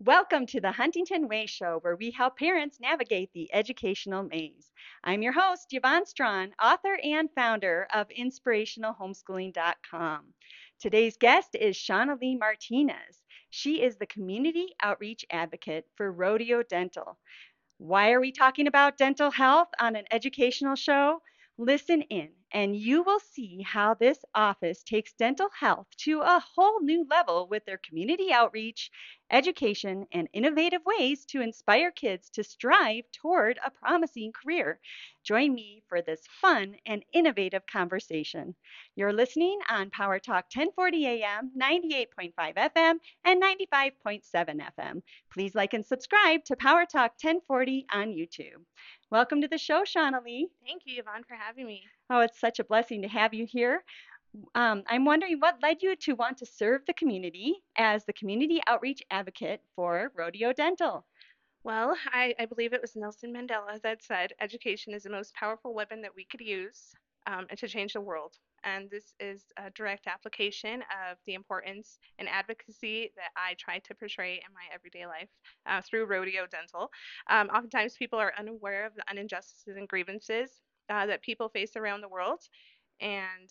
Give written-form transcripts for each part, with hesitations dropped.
Welcome to the Huntington Way Show, where we help parents navigate the educational maze. I'm your host, Yvonne Strawn, author and founder of InspirationalHomeschooling.com. Today's guest is Shauna Lee Martinez. She is the Community Outreach Advocate for Rodeo Dental. Why are we talking about dental health on an educational show? Listen in, and you will see how this office takes dental health to a whole new level with their community outreach, education, and innovative ways to inspire kids to strive toward a promising career. Join me for this fun and innovative conversation. You're listening on Power Talk 1040 AM, 98.5 FM, and 95.7 FM. Please like and subscribe to Power Talk 1040 on YouTube. Welcome to the show, Shauna Lee. Thank you, Yvonne, for having me. Oh, it's such a blessing to have you here. I'm wondering what led you to want to serve the community as the community outreach advocate for Rodeo Dental. Well, I believe it was Nelson Mandela that said education is the most powerful weapon that we could use and to change the world. And this is a direct application of the importance and advocacy that I try to portray in my everyday life through Rodeo Dental. Oftentimes, people are unaware of the injustices and grievances that people face around the world. And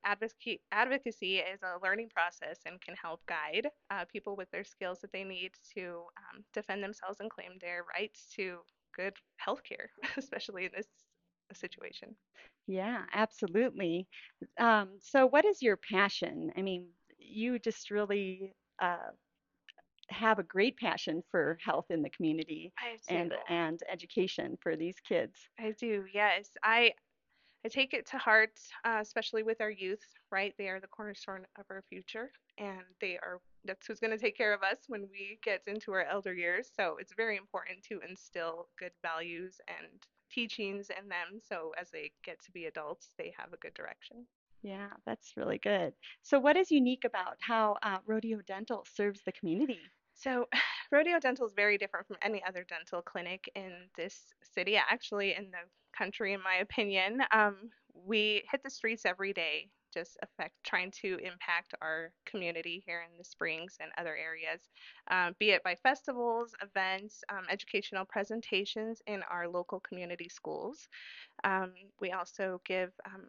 advocacy is a learning process and can help guide people with their skills that they need to defend themselves and claim their rights to good health care, especially in this situation. Yeah, absolutely. So, what is your passion? I mean, you just really have a great passion for health in the community I do. and education for these kids. I do. Yes. I take it to heart, especially with our youth, right? They are the cornerstone of our future, and that's who's going to take care of us when we get into our elder years. So it's very important to instill good values and teachings in them so as they get to be adults, they have a good direction. Yeah, that's really good. So, what is unique about how Rodeo Dental serves the community? So, Rodeo Dental is very different from any other dental clinic in this city, actually, in the country, in my opinion. We hit the streets every day, just trying to impact our community here in the Springs and other areas, be it by festivals, events, educational presentations in our local community schools. We also give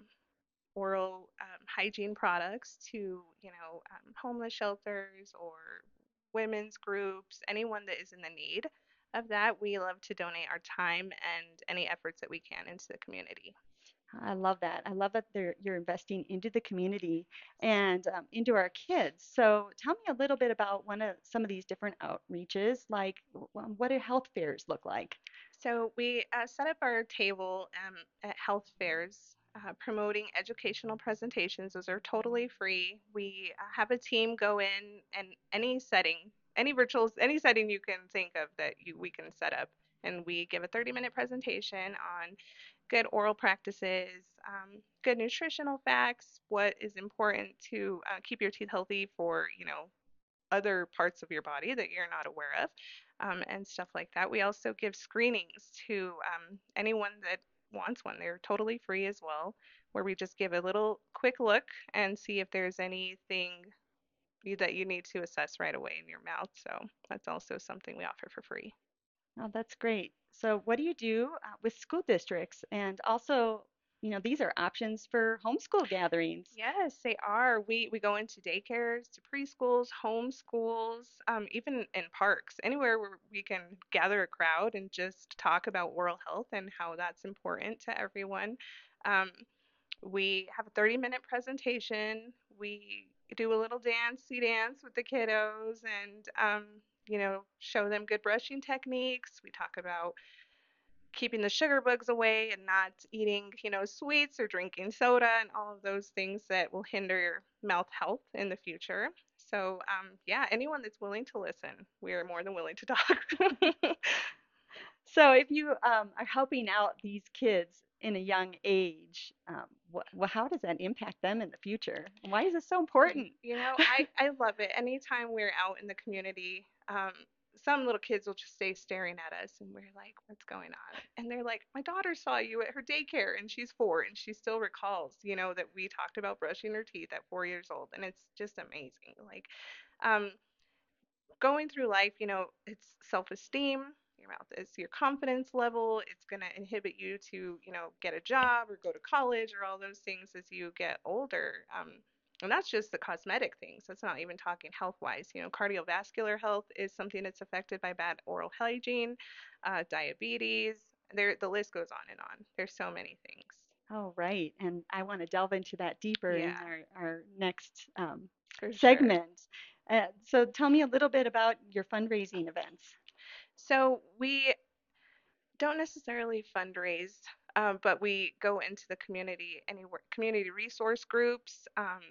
oral hygiene products to, homeless shelters or women's groups, anyone that is in the need of that. We love to donate our time and any efforts that we can into the community. I love that. I love that you're investing into the community and into our kids. So, tell me a little bit about some of these different outreaches, like what do health fairs look like? So we set up our table at health fairs. Promoting educational presentations. Those are totally free. We have a team go in and any setting, any setting you can think of that we can set up, and we give a 30-minute presentation on good oral practices, good nutritional facts, what is important to keep your teeth healthy for, other parts of your body that you're not aware of, and stuff like that. We also give screenings to anyone that wants one. They're totally free as well, where we just give a little quick look and see if there's anything that you need to assess right away in your mouth. So that's also something we offer for free. Oh, that's great. So, what do you do with school districts? And also, these are options for homeschool gatherings. Yes, they are. We go into daycares, to preschools, homeschools, even in parks, anywhere where we can gather a crowd and just talk about oral health and how that's important to everyone. Um, we have a 30-minute presentation. We do a little dancey dance with the kiddos and, show them good brushing techniques. We talk about keeping the sugar bugs away and not eating, sweets or drinking soda and all of those things that will hinder your mouth health in the future. So, yeah, anyone that's willing to listen, we are more than willing to talk. So, if you are helping out these kids in a young age, how does that impact them in the future? Why is this so important? I love it. Anytime we're out in the community, some little kids will just stay staring at us and we're like, what's going on? And they're like, my daughter saw you at her daycare and she's 4 and she still recalls, that we talked about brushing her teeth at 4 years old. And it's just amazing. Like, um, going through life, it's self-esteem. Your mouth is your confidence level. It's going to inhibit you to, get a job or go to college or all those things as you get older. And that's just the cosmetic things. That's not even talking health wise. Cardiovascular health is something that's affected by bad oral hygiene, diabetes. The list goes on and on. There's so many things. Oh, right. And I want to delve into that deeper in Yeah, our next for sure. segment. So tell me a little bit about your fundraising events. So we don't necessarily fundraise, but we go into the community, community resource groups,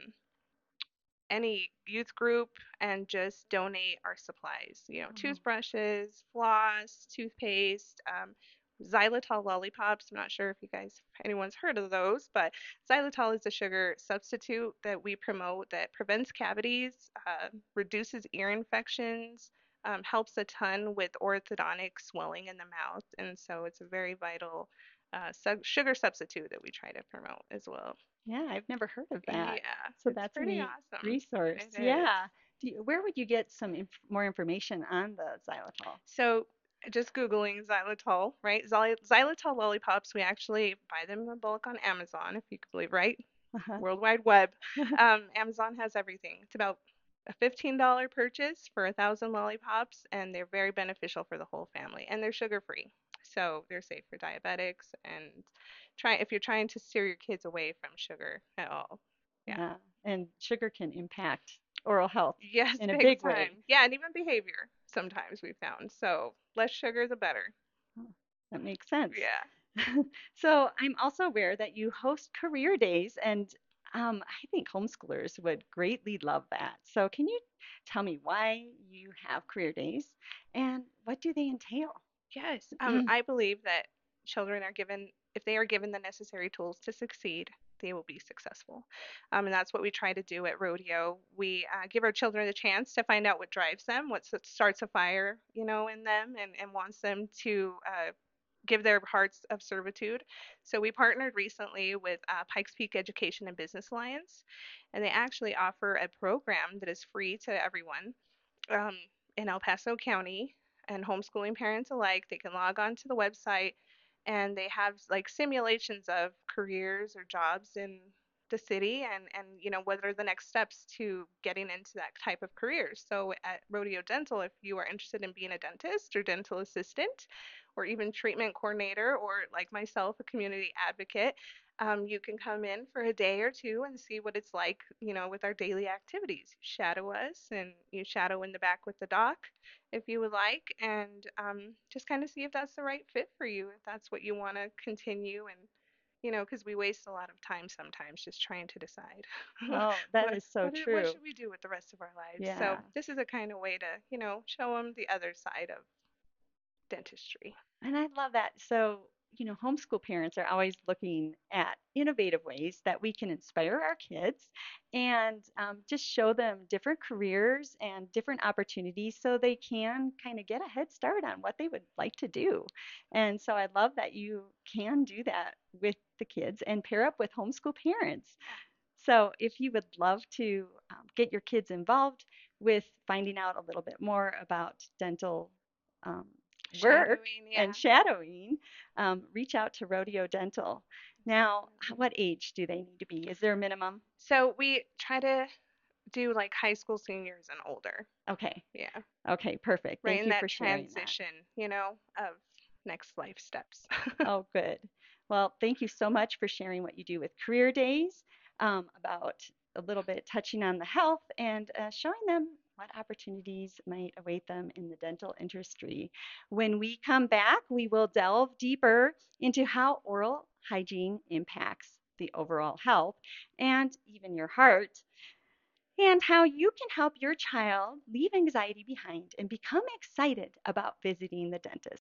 any youth group, and just donate our supplies. Oh, Toothbrushes, floss, toothpaste, xylitol lollipops. I'm not sure if anyone's heard of those, but xylitol is a sugar substitute that we promote that prevents cavities, reduces ear infections, helps a ton with orthodontic swelling in the mouth, and so it's a very vital sugar substitute that we try to promote as well. yeah, I've never heard of that. Yeah, So it's that's a pretty neat awesome. resource. It is. Yeah. Where would you get some more information on the xylitol? So just Googling xylitol, right? Xylitol lollipops, we actually buy them in bulk on Amazon, if you could believe, right? Uh-huh. World Wide Web. Amazon has everything. It's about a $15 purchase for 1,000 lollipops, and they're very beneficial for the whole family, and they're sugar free. So they're safe for diabetics and if you're trying to steer your kids away from sugar at all. Yeah. Yeah. And sugar can impact oral health Yes, in a big big way. time. Yeah, and even behavior sometimes we found. So less sugar, the better. Oh, that makes sense. Yeah. So I'm also aware that you host career days, and I think homeschoolers would greatly love that. So can you tell me why you have career days and what do they entail? Yes. I believe that children are given, if they are given the necessary tools to succeed, they will be successful. And that's what we try to do at Rodeo. We give our children a chance to find out what drives them, starts a fire, in them and wants them to give their hearts of servitude. So we partnered recently with Pikes Peak Education and Business Alliance, and they actually offer a program that is free to everyone um, in El Paso County and homeschooling parents alike. They can log on to the website and they have like simulations of careers or jobs in the city and what are the next steps to getting into that type of career. So at Rodeo Dental, if you are interested in being a dentist or dental assistant or even treatment coordinator or like myself a community advocate, you can come in for a day or two and see what it's like, with our daily activities. You shadow us and you shadow in the back with the doc if you would like, and just kind of see if that's the right fit for you, if that's what you want to continue. And, because we waste a lot of time sometimes just trying to decide Oh, that is so what true. should we do with the rest of our lives. So Yeah. this is a kind of way to, show them the other side of dentistry. And I love that. So, homeschool parents are always looking at innovative ways that we can inspire our kids and just show them different careers and different opportunities so they can kind of get a head start on what they would like to do. And so I love that you can do that with the kids and pair up with homeschool parents. So if you would love to get your kids involved with finding out a little bit more about dental um, work Shadowing, and yeah. shadowing, reach out to Rodeo Dental. Now, Absolutely. what age do they need to be? Is there a minimum? So we try to do like high school seniors and older. Okay. Yeah. Okay, perfect. Right Thank in you that for sharing that. transition, of next life steps. Oh, good. Well, thank you so much for sharing what you do with Career Days, about a little bit touching on the health and showing them what opportunities might await them in the dental industry. When we come back, we will delve deeper into how oral hygiene impacts the overall health and even your heart, and how you can help your child leave anxiety behind and become excited about visiting the dentist.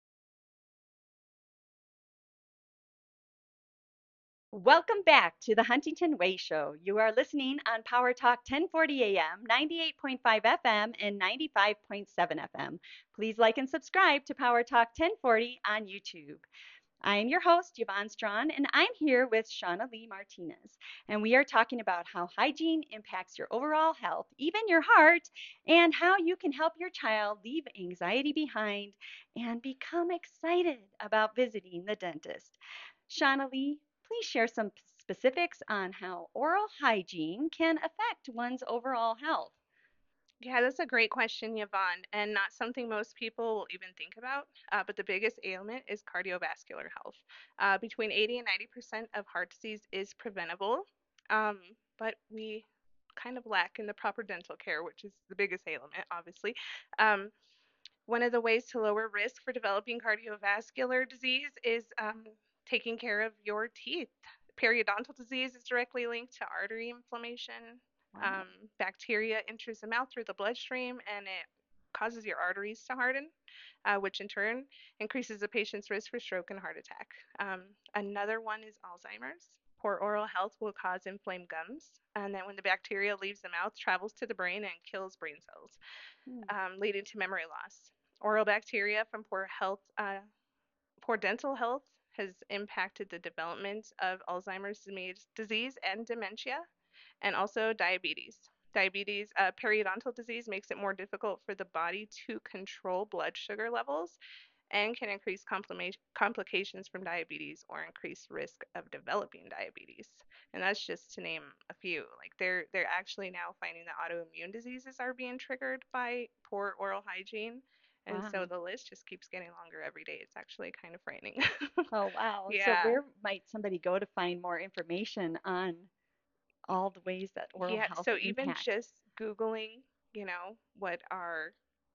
Welcome back to the Huntington Way Show. You are listening on Power Talk 1040 AM, 98.5 FM, and 95.7 FM. Please like and subscribe to Power Talk 1040 on YouTube. I'm your host, Yvonne Strawn, and I'm here with Shauna Lee Martinez. And we are talking about how hygiene impacts your overall health, even your heart, and how you can help your child leave anxiety behind and become excited about visiting the dentist. Shauna Lee, please share some specifics on how oral hygiene can affect one's overall health. Yeah, that's a great question, Yvonne, and not something most people will even think about. But the biggest ailment is cardiovascular health. Between 80 and 90% of heart disease is preventable, um, but we kind of lack in the proper dental care, which is the biggest ailment, obviously. Um, One of the ways to lower risk for developing cardiovascular disease is taking care of your teeth. Periodontal disease is directly linked to artery inflammation. Wow. Bacteria enters the mouth through the bloodstream and it causes your arteries to harden, which in turn increases the patient's risk for stroke and heart attack. Another one is Alzheimer's. Poor oral health will cause inflamed gums, and then when the bacteria leaves the mouth, travels to the brain and kills brain cells, Hmm. leading to memory loss. Oral bacteria from poor dental health has impacted the development of Alzheimer's disease and dementia, and also diabetes. Periodontal disease makes it more difficult for the body to control blood sugar levels and can increase complications from diabetes or increase risk of developing diabetes. And that's just to name a few. Like they're actually now finding that autoimmune diseases are being triggered by poor oral hygiene. And so Wow. the list just keeps getting longer every day. It's actually kind of frightening. Oh, wow. So, Yeah. where might somebody go to find more information on all the ways that oral Yeah. health So even impacts? just Googling, what are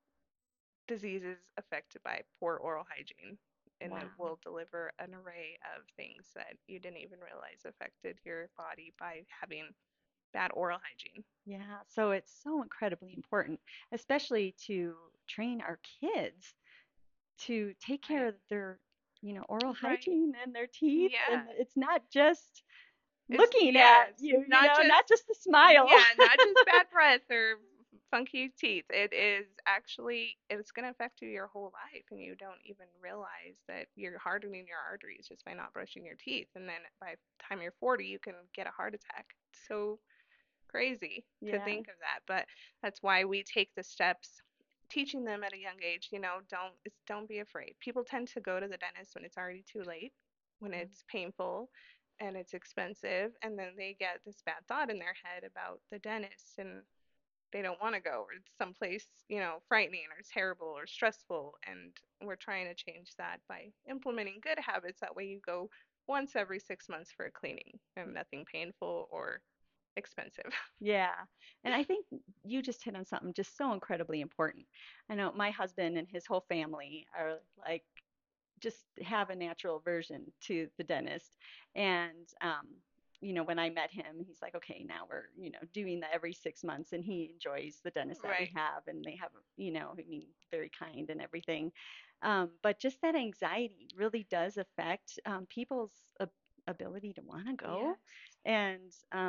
diseases affected by poor oral hygiene, and it Wow. will deliver an array of things that you didn't even realize affected your body by having bad oral hygiene. Yeah. So, it's so incredibly important, especially to train our kids to take care Right. of their, oral Right. hygiene and their teeth. And Yeah. it's not just It's looking yeah, at it's you, not just not just the smile. yeah, not just bad breath or funky teeth. It is actually it's going to affect you your whole life and you don't even realize that you're hardening your arteries just by not brushing your teeth, and then by the time you're 40 you can get a heart attack. It's so crazy to Yeah. think of that, but that's why we take the steps teaching them at a young age, don't be afraid. People tend to go to the dentist when it's already too late, when it's painful and it's expensive, and then they get this bad thought in their head about the dentist and they don't want to go, or it's someplace, frightening or terrible or stressful, and we're trying to change that by implementing good habits. That way you go once every 6 months for a cleaning and nothing painful or expensive. Yeah. And I think you just hit on something just so incredibly important. I know my husband and his whole family are like just have a natural aversion to the dentist. And, when I met him, he's like, okay, now we're, doing that every 6 months. And he enjoys the dentist that we Right. have. And they have, I mean, very kind and everything. But just that anxiety really does affect people's ability to want to go. Yes. And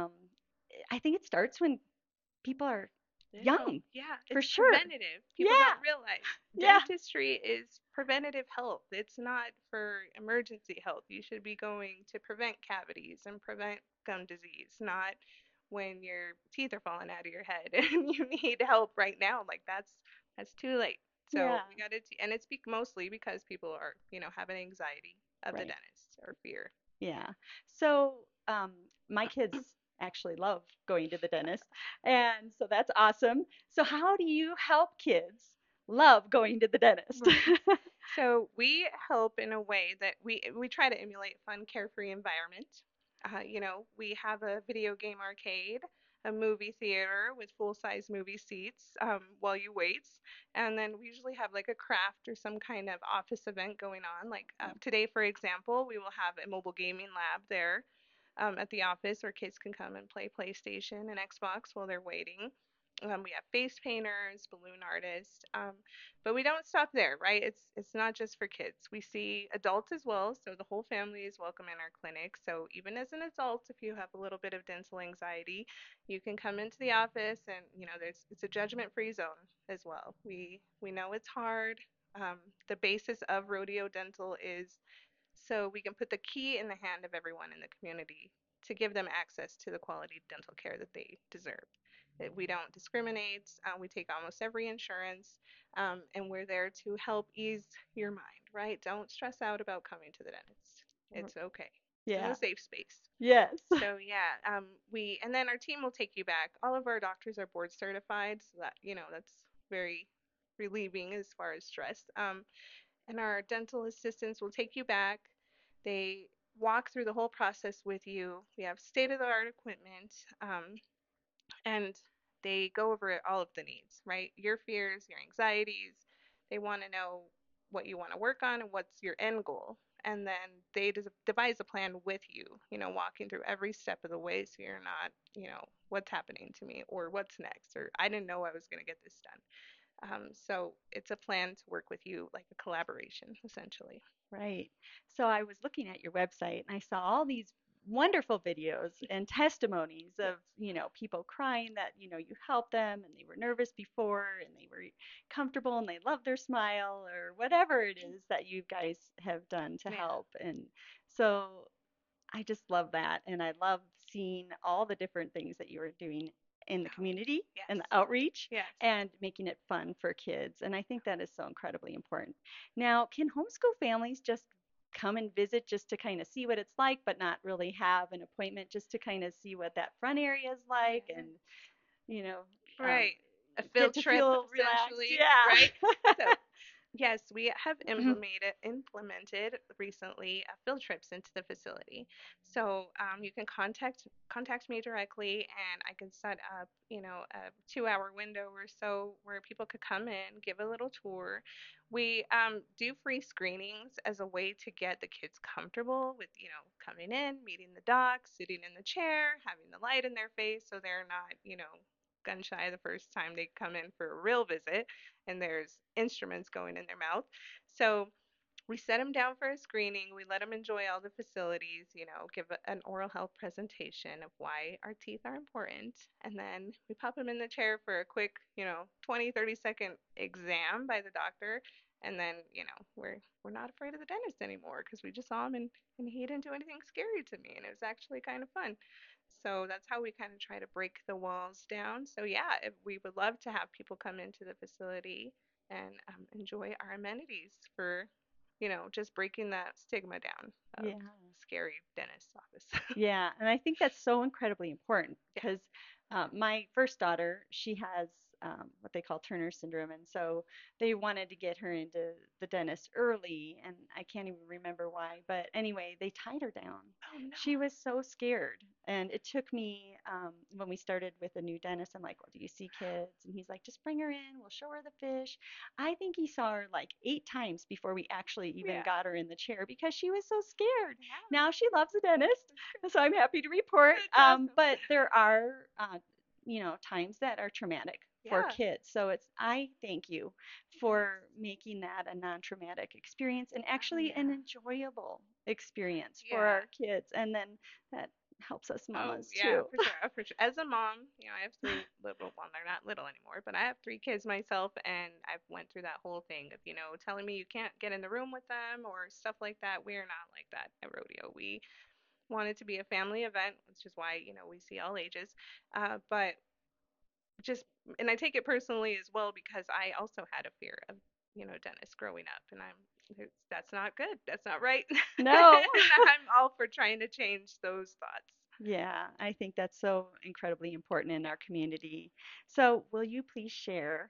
I think it starts when people are Little. young, Yeah, for it's sure. preventative. People Yeah. don't realize Yeah. dentistry is preventative health. It's not for emergency health. You should be going to prevent cavities and prevent gum disease, not when your teeth are falling out of your head and you need help right now. Like that's too late. So Yeah. we got to, and it's mostly because people are, having anxiety of the Right. dentist or fear. Yeah. So, my kids actually love going to the dentist, and so that's awesome. So, how do you help kids love going to the dentist? Right. So we help in a way that we try to emulate fun, carefree environment. We have a video game arcade, a movie theater with full-size movie seats while you wait, and then we usually have like a craft or some kind of office event going on. Like today, for example, we will have a mobile gaming lab there at the office where kids can come and play PlayStation and Xbox while they're waiting. We have face painters, balloon artists, but we don't stop there, right? It's not just for kids. We see adults as well, so the whole family is welcome in our clinic. So even as an adult, if you have a little bit of dental anxiety, you can come into the office, and it's a judgment-free zone as well. We know it's hard. The basis of Rodeo Dental is so we can put the key in the hand of everyone in the community to give them access to the quality dental care that they deserve. We don't discriminate. We take almost every insurance, and we're there to help ease your mind, right? Don't stress out about coming to the dentist. It's okay. It's in a Yeah. safe space. Yes. So yeah, we and then our team will take you back. All of our doctors are board certified, so that that's very relieving as far as stress. And our dental assistants will take you back. They walk through the whole process with you. We have state of the art equipment, and they go over all of the needs, right? Your fears, your anxieties. They want to know what you want to work on and what's your end goal. And then they devise a plan with you, walking through every step of the way, so you're not, what's happening to me or what's next, or I didn't know I was going to get this done. So it's a plan to work with you, like a collaboration, essentially. Right. So I was looking at your website and I saw all these wonderful videos and testimonies Yeah. of, people crying that, you helped them and they were nervous before and they were comfortable and they love their smile or whatever it is that you guys have done to Yeah. help. And so I just love that. And I love seeing all the different things that you are doing in the Oh, community yes. and the outreach Yes. and making it fun for kids. And I think that is so incredibly important. Now, can homeschool families just come and visit just to kind of see what it's like, but not really have an appointment just to kind of see what that front area is like Yeah. and, you know, um, Right. A get field to trip, feel relaxed? essentially, right? Yeah. So yes, we have implemented recently field trips into the facility. So you can contact me directly, and I can set up, a 2-hour window or so where people could come in, give a little tour. We do free screenings as a way to get the kids comfortable with, coming in, meeting the doc, sitting in the chair, having the light in their face, so they're not, gun shy the first time they come in for a real visit and there's instruments going in their mouth. So we set them down for a screening. We let them enjoy all the facilities, give an oral health presentation of why our teeth are important. And then we pop them in the chair for a quick, 20, 30-second exam by the doctor. And then, we're not afraid of the dentist anymore because we just saw him and he didn't do anything scary to me. And it was actually kind of fun. So that's how we kind of try to break the walls down. So yeah, we would love to have people come into the facility and enjoy our amenities for just breaking that stigma down of Yeah. scary dentist office. Yeah, and I think that's so incredibly important Yes. because my first daughter, she has what they call Turner syndrome, and so they wanted to get her into the dentist early, and I can't even remember why, but anyway, they tied her down. Oh no. She was so scared, and it took me when we started with a new dentist. I'm like, "Well, do you see kids?" And he's like, "Just bring her in. We'll show her the fish." I think he saw her like 8 times before we actually even Yeah. got her in the chair because she was so scared. Yeah. Now she loves the dentist, so I'm happy to report. That's awesome. But there are, times that are traumatic for Yeah. kids. So I thank you Yes. for making that a non-traumatic experience and Oh actually an yeah. enjoyable experience for Yeah. our kids. And then that helps us Oh mamas yeah, too. for sure, for sure. As a mom, I have three little, well, they're not little anymore, but I have three kids myself, and I've went through that whole thing of, telling me you can't get in the room with them or stuff like that. We're not like that at Rodeo. We want it to be a family event, which is why, we see all ages. But just, and I take it personally as well because I also had a fear of, dentists growing up, and that's not good. That's not right. No. And I'm all for trying to change those thoughts. Yeah, I think that's so incredibly important in our community. So, will you please share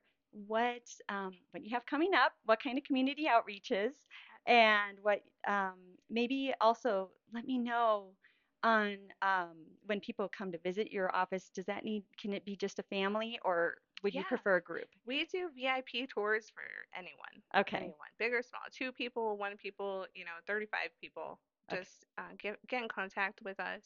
what you have coming up, what kind of community outreaches, and what maybe also let me know on when people come to visit your office, can it be just a family or would you Yeah, prefer a group? we do VIP tours for anyone, Okay, anyone, big or small, 2 people, 1 people, 35 people. okay. Just get in contact with us.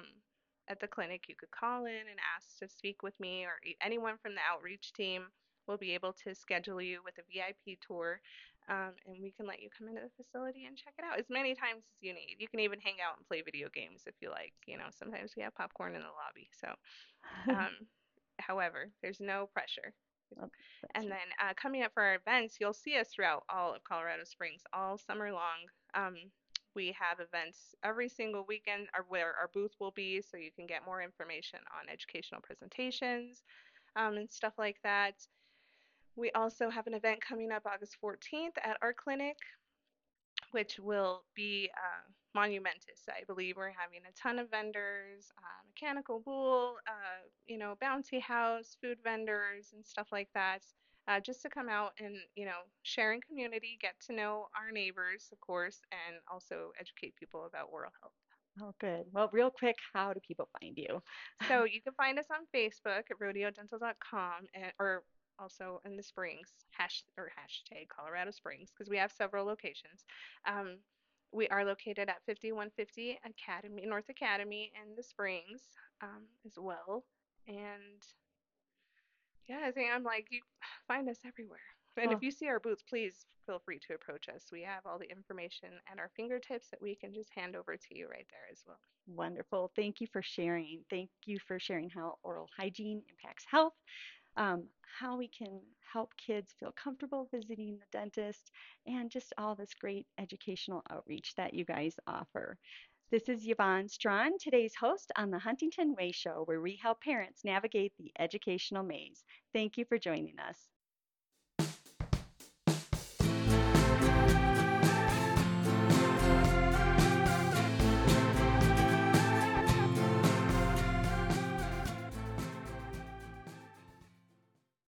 At the clinic, you could call in and ask to speak with me, or anyone from the outreach team will be able to schedule you with a VIP tour. And we can let you come into the facility and check it out as many times as you need. You can even hang out and play video games if you like. Sometimes we have popcorn in the lobby. So, um, however, there's no pressure. Well, that's And then coming up for our events, you'll see us throughout all of Colorado Springs all summer long. Um, We have events every single weekend where our booth will be, so you can get more information on educational presentations and stuff like that. We also have an event coming up August 14th at our clinic, which will be monumentous. I believe we're having a ton of vendors, mechanical bull, bouncy house, food vendors, and stuff like that. Just to come out and, share in community, get to know our neighbors, of course, and also educate people about oral health. Oh, good. Well, real quick, how do people find you? So you can find us on Facebook at rodeodental.com or also in the Springs hashtag Colorado Springs because we have several locations. Um, we are located at 5150 Academy North Academy in the Springs as well. And yeah, I think I'm like you find us everywhere. And if Well, you see our booths, please feel free to approach us. We have all the information at our fingertips that we can just hand over to you right there as well. wonderful. Thank you for sharing. Thank you for sharing how oral hygiene impacts health, how we can help kids feel comfortable visiting the dentist, and just all this great educational outreach that you guys offer. This is Yvonne Strawn, today's host on the Huntington Way Show, where we help parents navigate the educational maze. Thank you for joining us.